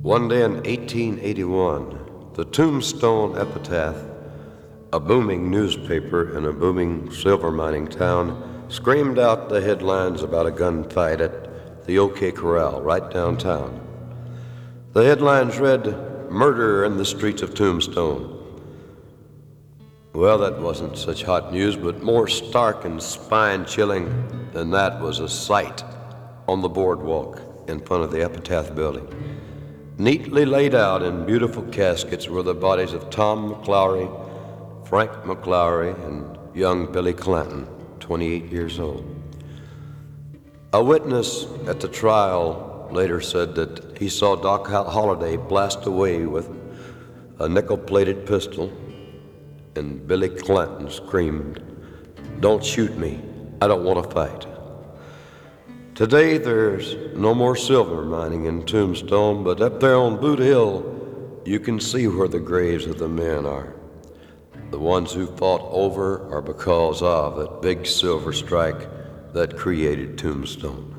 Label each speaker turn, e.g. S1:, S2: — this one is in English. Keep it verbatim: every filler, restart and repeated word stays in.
S1: One day in eighteen eighty-one, the Tombstone Epitaph, a booming newspaper in a booming silver mining town, screamed out the headlines about a gunfight at the OK Corral right downtown. The headlines read, "Murder in the Streets of Tombstone." Well, that wasn't such hot news, but more stark and spine-chilling than that was a sight on the boardwalk in front of the Epitaph building. Neatly laid out in beautiful caskets were the bodies of Tom McLaury, Frank McLaury, and young Billy Clanton, twenty-eight years old. A witness at the trial later said that he saw Doc Holliday blast away with a nickel-plated pistol, and Billy Clanton screamed, "Don't shoot me, I don't want to fight." Today, there's no more silver mining in Tombstone, but up there on Boot Hill, you can see where the graves of the men are. The ones who fought over or because of that big silver strike that created Tombstone.